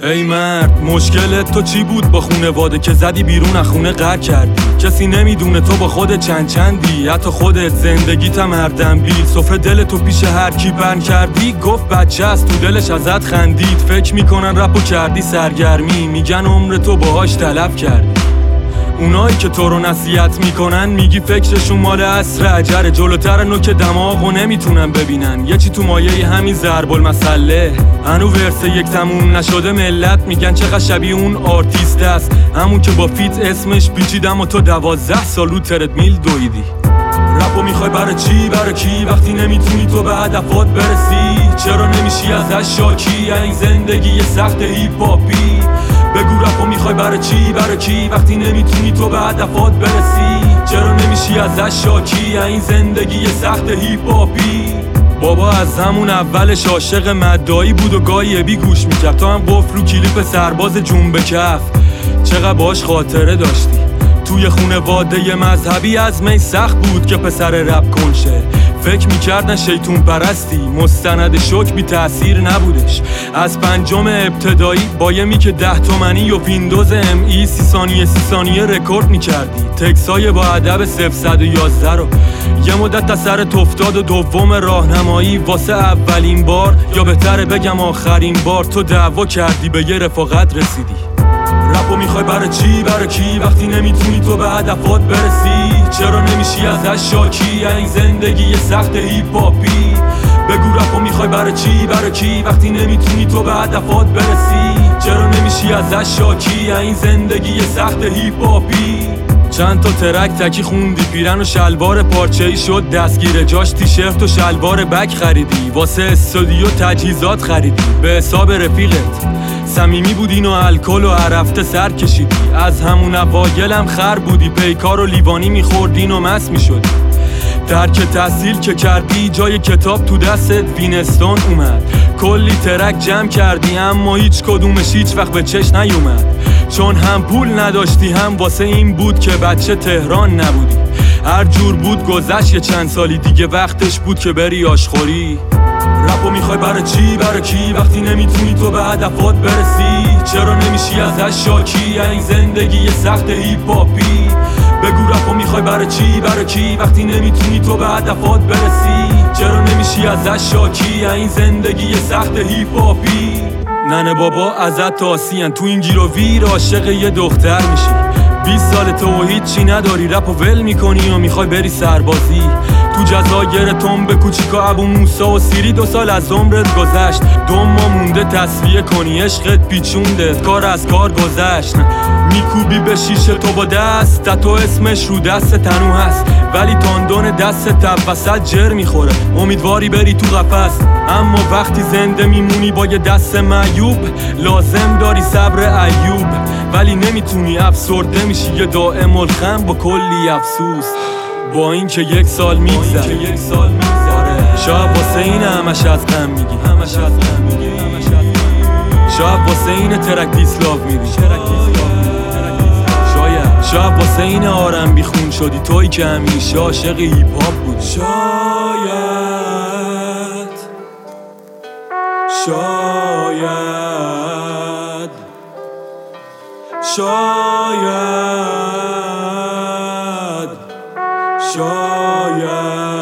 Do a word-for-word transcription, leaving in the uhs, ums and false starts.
ای مرد مشکلت تو چی بود با خونواده که زدی بیرون از خونه قهر کردی؟ کسی نمیدونه تو با خودت چند چندی، حتی خودت زندگیتم هر دنبیل. صفحه دل تو پیش هر کی بند کردی گفت بچه است، تو دلش ازت خندید. فکر میکنن رپو کردی سرگرمی، میگن عمر تو باهاش تلف کردی. اونایی که تو رو نصیحت میکنن میگی فکرشون مال عصر عجره، جلوتر نوک دماغو نمیتونن ببینن. یه چی تو مایه همین ضرب المثله، هنو ورسه یک تموم نشده. ملت میگن چقدر شبیه اون آرتیست است، همون که با فیت اسمش پیچیدم و تو دوازده سال رو ترد میل دویدی. رپو میخوای برای چی برای کی وقتی نمیتونی تو به هدفات برسی؟ چرا نمیشی ازش شاکی این زندگی سخت هیپ هاپی؟ بگو رپو میخوای برای چی برای کی وقتی نمیتونی تو به هدفات برسی؟ چرا نمیشی ازش شاکی این زندگی سخت هیپ هاپی؟ بابا از همون اولش عاشق مدایی بود و گاهی ابی گوش میکرد. تو هم قفل رو کلیپ سرباز جون به کف، چقدر باش خاطره داشتی. توی خونواده مذهبی از می سخت بود که پسر رپ کنشه. فکر میکردن شیطون پرستی، مستند شوک بی تأثیر نبودش. از پنجم ابتدایی با یه میک ده تومنی و ویندوز ام ای سی ثانیه سی ثانیه رکورد میکردی. تکسای با ادب صفر صد و یازده رو یه مدت تا سرت افتاد و دوم راهنمایی واسه اولین بار، یا بهتره بگم آخرین بار، تو دعوا کردی به یه رفاقت رسیدی. رپو میخوای برای چی برای کی وقتی نمیتونی تو به هدفات برسی؟ چرا نمیشی ازش شاکی این زندگی سخت هیپ هاپی؟ بگو رپو میخوای برای چی برای کی وقتی نمیتونی تو به هدفات برسی؟ چرا نمیشی ازش شاکی این زندگی سخت هیپ هاپی؟ چند تا ترک تکی خوندی، پیرن و شلوار پارچه‌ای شد دستگیر جاش. تیشرت و شلوار بک خریدی، واسه استودیو تجهیزات خریدی. به حساب رفیقت صمیمی بودین و الکل و عرفته سر کشیدی. از همون اوایلم خر بودی، پیکار و لیوانی میخوردین و مست میشدی. درک تحصیل که کردی جای کتاب تو دستت وینستون اومد. کلی ترک جمع کردی اما هیچ کدومش هیچ وقت به چش نیومد. چون هم پول نداشتی هم واسه این بود که بچه تهران نبودی. هر جور بود گذشت یه چند سالی دیگه وقتش بود که بری آشخوری. رپو میخوای برای چی برای کی وقتی نمیتونی تو به هدفات برسی؟ چرا نمیشی ازش شاکی این زندگی سخت هیپ هاپی؟ بگو رپو میخوای برای چی برای کی وقتی نمیتونی تو به هدفات برسی؟ چرا نمیشی ازش شاکی این زندگی سخت هیپ هاپی؟ ننه بابا ازت تاسین تو این گیر و ویر عاشق یه دختر میشی. بیست سال تو هیچی نداری، رپ و ول میکنی و میخوای بری سربازی. تو جزایر تنب کوچیکا ابو موسا و سیری دو سال از عمرت گذشت. دو ماه مونده تصفیه کنی، عشقت پیچوندت، کار از کار گذشت. میکوبی به شیشه تو با دست، تتو اسمش رو دست تنو هست، ولی تاندون دست تب وسط جر میخوره. امیدواری بری تو قفس، اما وقتی زنده میمونی با یه دست معیوب لازم داری صبر ایوب. ولی نمیتونی، افسرده میشی یه دائم الخم با کلی افسوس. با این که یک سال میگذره شاید واسه این همش از غم میگی، شاید واسه این ترک دیسلاف میری، شاید شاید واسه این آرم بیخون شدی توی که همیشه عاشق هیپ هاپ بودی. شاید شاید شاید شاید